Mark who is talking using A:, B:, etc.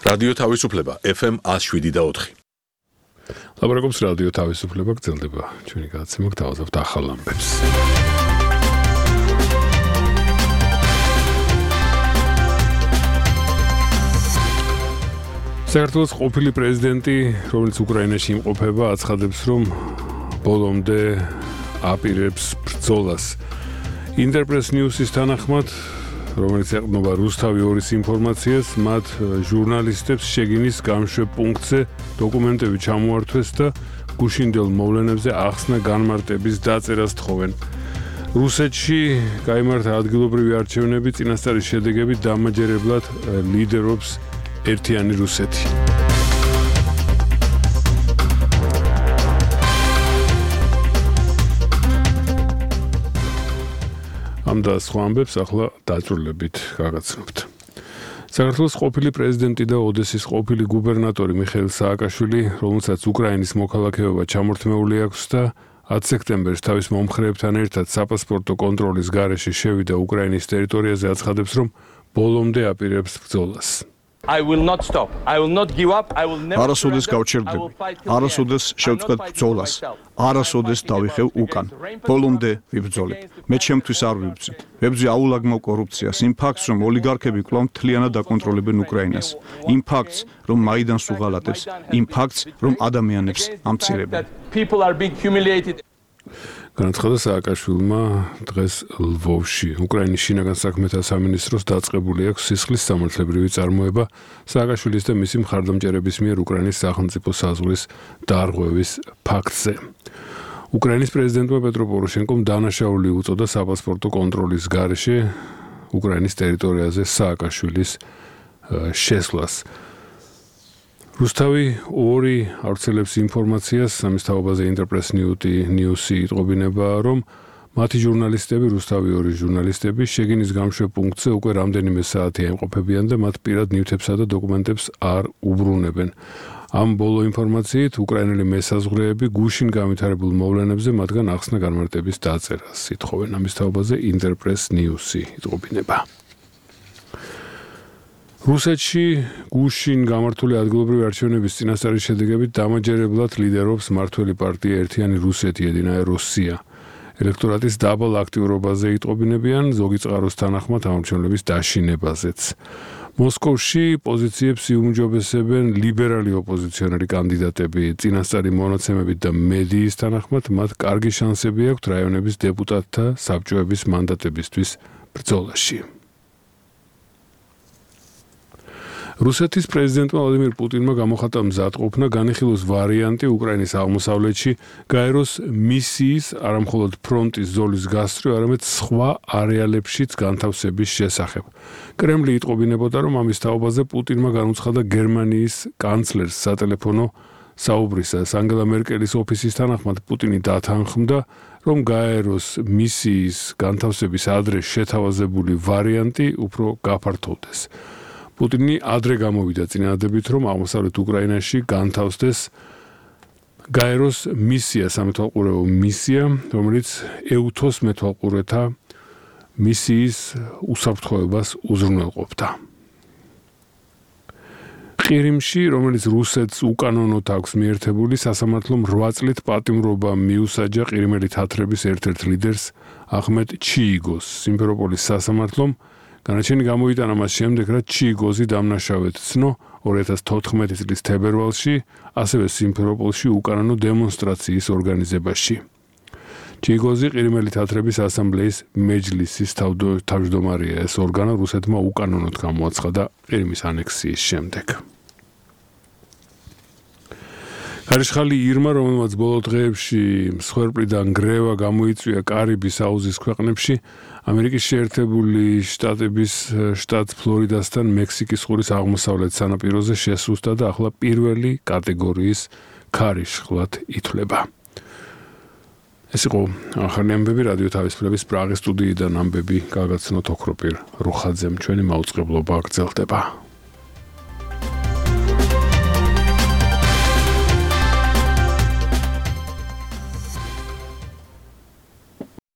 A: რადიო თავისუფლება FM 107.4.
B: ლაპარაკობს რადიო თავისუფლება, გრძელდება ჩვენი გადაცემა, გთავაზობთ ახალ ამბებს. საქართველოს ყოფილი პრეზიდენტი, რომელიც უკრაინაში იმყოფება, აცხადებს, რომ ბოლომდე აპირებს ბრძოლას. ინტერპრეს ნიუსის თანახმად, რომელიც ეყრდნობა რუსთავი 2-ის ინფორმაციას, მათ ჟურნალისტებს შეგინის გამშვებ პუნქტზე დოკუმენტები ჩამოართვეს და გუშინდელ მოვლენებზე ახსნა განმარტების დაწერას თხოვენ. რუსეთში გაიმართა ადგილობრივი არჩევნები, წინასწარი შედეგებით დამაჯერებლად ლიდერობს ერთიანი რუსეთი. ამ და სხვა ამბებს ახლა დაწვრილებით გაგაცნობთ. საქართველოს ყოფილი პრეზიდენტი და ოდესის ყოფილი გუბერნატორი მიხეილ სააკაშვილი, რომელსაც უკრაინის მოქალაქეობა ჩამორთმეული აქვს და 10 სექტემბერს თავის მომხრეებთან ერთად საპასპორტო კონტროლის გარეშე შევიდა უკრაინის ტერიტორიაზე, აცხადებს, რომ ბოლომდე აპირებს ბრძოლას.
C: I will not stop. I will not give up. I will never.
D: არასოდეს გავჩერდები. არასოდეს შევწყვეტ ბრძოლას. არასოდეს დავიხევ უკან. ბოლომდე ვიბრძოლებ. მე ჩემთვის არ ვიბრძი. ვებრძი აულაგმო კორუფციას, იმ ფაქტს, რომ ოლიგარქები კვლავ მთლიანად აკონტროლებენ უკრაინას. იმ ფაქტს, რომ მაიდანს უღალატებს. იმ ფაქტს, რომ ადამიანებს ამცირებენ.
C: People are being humiliated.
B: განაცხადა სააკაშვილმა დღეს ლვოვში. უკრაინის შინაგან საქმეთა სამინისტროს დაწყებული აქვს სისხლის სამართლებრივი წარმოება სააკაშვილის და მისი მხარდამჭერების მიერ უკრაინის სახელმწიფო საზღვრის დარღვევის ფაქტზე. უკრაინის პრეზიდენტმა პეტრო პოროშენკომ დანაშაული უწოდა საპასპორტო კონტროლის გარეშე უკრაინის ტერიტორიაზე სააკაშვილის შესვლას. რუსთავი 2 ავრცელებს ინფორმაციას, ამის თაობაზე ინტერპრეს ნიუსი იტყობინება, რომ მათი ჟურნალისტები, რუსთავი 2 ჟურნალისტები შეგინის გამშვებ პუნქტზე უკვე რამდენიმე საათია იმყოფებიან და მათ პირად ნივთებსა და დოკუმენტებს არ უბრუნებენ. ამ ბოლო ინფორმაციით უკრაინელი მესაზღვრეები გუშინ განვითარებულ მოვლენებზე მათგან ახსნა განმარტების დაწერას ითხოვენ. ამის თაობაზე ინტერპრეს ნიუსი იტყობინება. რუსეთში გუშინ გამართული ადგილობრივი არჩევნების წინასწარი შედეგებით დამაჯერებლად ლიდერობს მმართველი პარტია ერთიანი რუსეთი ედინაე როსია. ელექტორატის დაბალ აქტიურობაზე იტყობინებიან, ზოგი წყაროს თანახმად არჩევნების დაშინებაზეც. მოსკოვში პოზიციებს იუმჯობესებენ ლიბერალი ოპოზიციონერი კანდიდატები, წინასწარი მონაცემებით და მედიის თანახმად მათ კარგი შანსები აქვთ რაიონების დეპუტატთა საბჭოების მანდატებისთვის ბრძოლაში. რუსეთის პრეზიდენტმა ვლადიმირ პუტინმა გამოხატა მზადყოფნა განიხილოს ვარიანტი უკრაინის აღმოსავლეთში გაეროს მისიის არამხოლოდ ფრონტის ზოლის გასწვრივ, არამედ სხვა არეალებშიც განთავსების შესახებ. კრემლი იტყობინებოდა, რომ ამის თაობაზე პუტინმა განუცხადა გერმანიის კანცლერს სატელეფონო საუბრისას. ანგელა მერკელის ოფისის თანახმად პუტინი დათანხმდა, რომ გაეროს მისიის განთავსების ადრე შეთავაზებული ვარიანტი უფრო გაფართოვდეს. პუტინი ადრე გამოვიდა წინადადებით, რომ აღმოსავლეთ უკრაინაში განთავსდეს გაეროს მისია, სამეთვალყურეო მისია, რომელიც ეუთოს მეთვალყურეთა მისიის უსაფრთხოებას უზრუნველყოფდა. ყირიმში, რომელიც რუსეთს უკანონოდ აქვს მიერთებული, სასამართლომ 8 წლით პატიმრობა მიუსაჯა ყირიმელი თათრების ერთ-ერთ ლიდერს ახმედ ჩიიგოს. სიმფეროპოლის სასამართლომ განაჩენი გამოიტანა მას შემდეგ, რაც ჩიიგოზი დამნაშავედ ცნო 2014 წლის თებერვალში, ასევე სიმფეროპოლში უკანონო დემონსტრაციის ორგანიზებაში. ჩიიგოზი ყირიმელი თათრების ასამბლეის მეჯლისის თავმჯდომარეა. ეს ორგანო რუსეთმა უკანონოდ გამოაცხადა ყირიმის ანექსიის შემდეგ. ხარიშხალი ირმა, რომელმაც ბოლო დღეებში მსხვერპლიდან გრევა გამოიწვია კარიბის აუზის ქვეყნებში, ამერიკის შეერთებული შტატების შტატ ფლორიდასთან მექსიკის ყურის აღმოსავლეთ სანაპიროზე შესუსტა და ახლა პირველი კატეგორიის ქარიშხლად ითვლება. ეს იყო ახალი ამბები რადიო თავისუფლების პრაღის სტუდიიდან ამბები გაგაცნოთ ოქროპირ რუხაძემ. ჩვენი მაუწყებლობა გრძელდება.